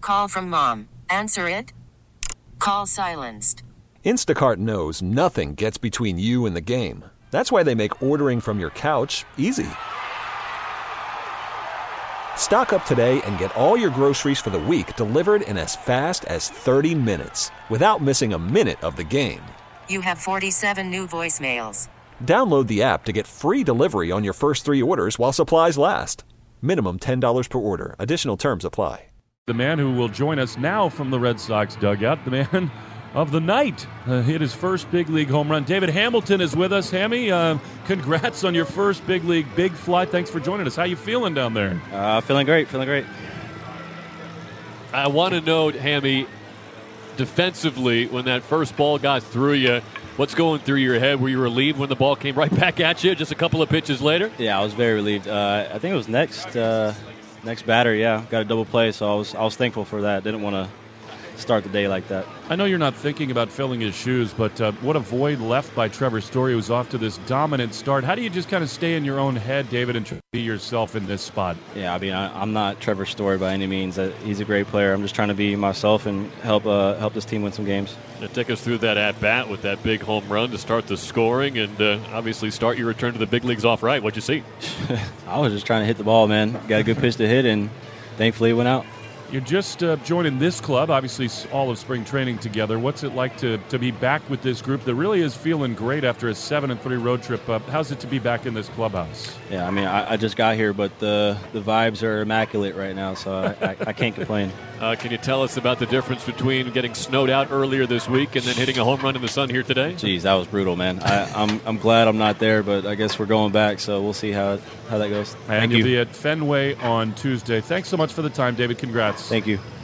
call from mom. Answer it. Call silenced. Instacart knows nothing gets between you and the game. That's why they make ordering from your couch easy. Stock up today and get all your groceries for the week delivered in as fast as 30 minutes without missing a minute of the game. You have 47 new voicemails. Download the app to get free delivery on your first 3 orders while supplies last. Minimum $10 per order. Additional terms apply. The man who will join us now from the Red Sox dugout, the man of the night, hit his first big league home run. David Hamilton is with us. Hammy, congrats on your first big league, big fly. Thanks for joining us. How you feeling down there? Feeling great. I want to know, Hammy, defensively, when that first ball got through you, what's going through your head? Were you relieved when the ball came right back at you just a couple of pitches later? Yeah, I was very relieved. I think it was next batter. Yeah, got a double play, so I was thankful for that. Didn't want to start the day like that. I know you're not thinking about filling his shoes, but what a void left by Trevor Story, who's off to this dominant start. How do you just kind of stay in your own head, David, and try to be yourself in this spot? Yeah, I mean, I'm not Trevor Story by any means. He's a great player. I'm just trying to be myself and help this team win some games. Take us through that at-bat with that big home run to start the scoring and obviously start your return to the big leagues off right. What'd you see? I was just trying to hit the ball, man. Got a good pitch to hit, and thankfully it went out. You're just joining this club, obviously all of spring training together. What's it like to be back with this group that really is feeling great after a 7-3 road trip? How's it to be back in this clubhouse? Yeah, I mean, I just got here, but the vibes are immaculate right now, so I can't complain. Can you tell us about the difference between getting snowed out earlier this week and then hitting a home run in the sun here today? Jeez, that was brutal, man. I'm glad I'm not there, but I guess we're going back, so we'll see how that goes. And you'll be at Fenway on Tuesday. Thanks so much for the time, David. Congrats. Thank you.